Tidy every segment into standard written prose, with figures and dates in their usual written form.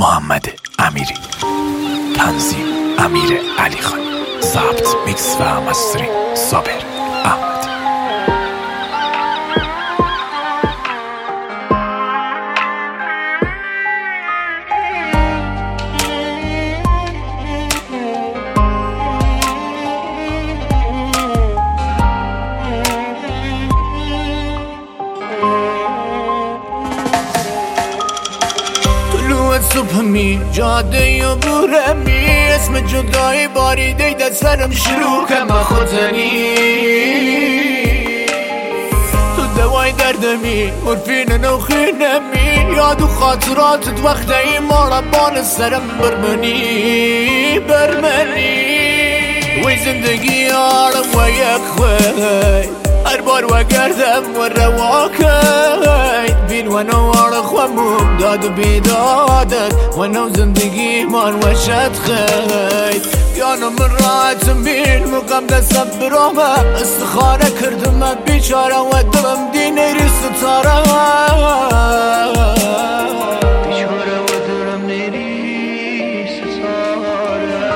محمد امیری، تنظیم امیر علی خان، ضبط میکس و مسترینگ صابر احمد. صبح می جاده یا بورمی اسم جدایی باریده در سرم شروع کم خودنی تو دوای دردمی مرفین نوخینمی یاد و خاطراتت وقت این ماربان سرم برمنی وی زندگی آرم و یک خوی هر بار و گردم و رواکید بین و نوار خوامم داد و بیدادت و نو زندگی من و شد خید یانو من راحتم بین مقام دستم برامه استخاره کردم بیچاره و دلم دینری ستاره بیچاره و دلم نیری ستاره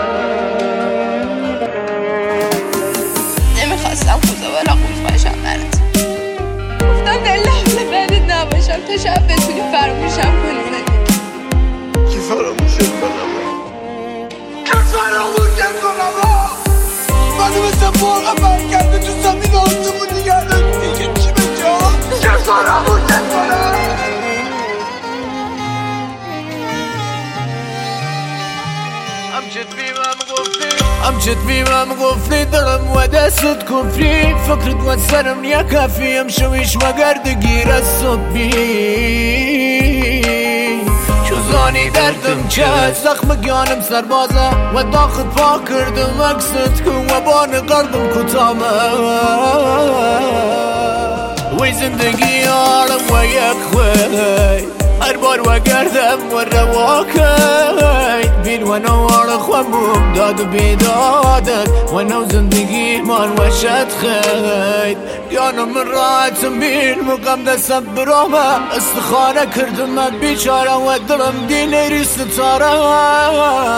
نمیخواستم خوزه ولا خوز باشم برات گفتم در لحظه بعدت نباشم تا شب بتونی فراموشم کنی زندگی کی فراموشم کنم منو مثل مرغ برگرده تو زمین آسمون نگردن دیگه چی به جا که فراموشم کنم امجد بیمم گفتی دارم و دستت کفری فکرت و سرم نیا کافیم شویش مگرد گیر از صبحی شوزانی دردم که زخم گانم سربازه و داخل پا کردم اکست کن و بان قلبم کتامه وی زندگی آرم و یک خوی هر بار و گردم و رواکید بین و نوار خوامم داد و بیدادت و نو زندگی من و شد خید یانو من راحتم بین مقام دستم برامه استخاره کردم بیچاره و دلم دینری ستاره